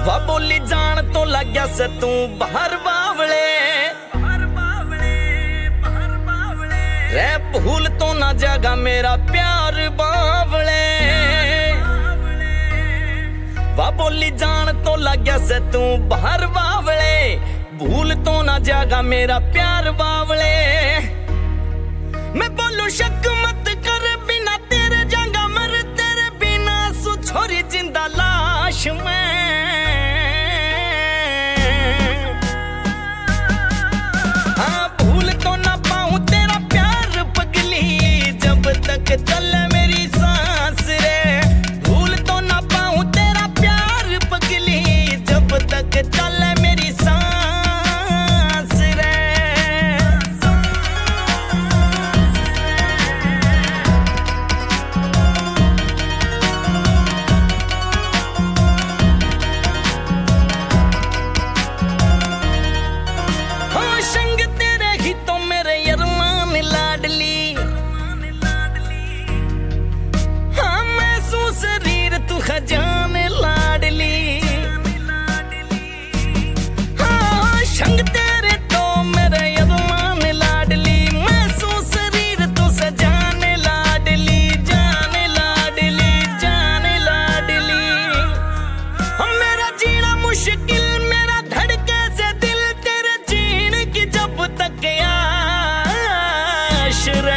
वा बोली जान तो लग गया से तू बाहर बावले रे भूल तो ना जागा मेरा प्यार बावले वा बोली जान तो लग गया से तू बाहर बावले भूल तो ना जागा मेरा प्यार बावले मैं बोलूं शक मत कर बिना तेरे जागा मर तेरे बिना सु छोरी जिंदा लाश में हाँ भूल तो ना पाऊं तेरा प्यार पगली जब तक चले मेरी सांस रे भूल तो ना पाऊं तेरा प्यार पगली जब तक चले मेरी सांस खजाने लाडली हाँ शंग तेरे तो मेरे यजमान लाडली मैं सू शरीर तू सजाने लाडली जाने लाडली जाने लाडली हम मेरा जीना मुश्किल मेरा धड़के से दिल तेरे जीने की जब तक आश रे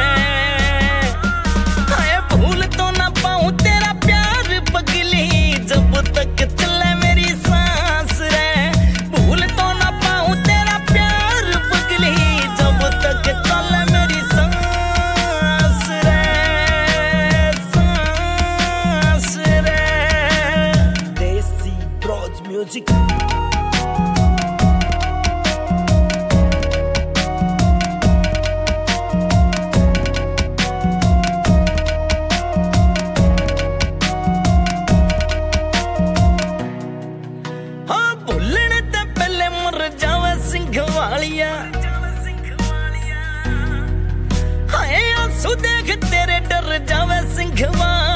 भूल तो ना पाऊं तेरा जब तक चले मेरी सांस रे भूल तो ना पाऊं तेरा प्यार पगली जब तक चले मेरी सांस रे देसी ब्रॉज म्यूजिक हाय आंसू देख तेरे डर जावे सिंह वालिया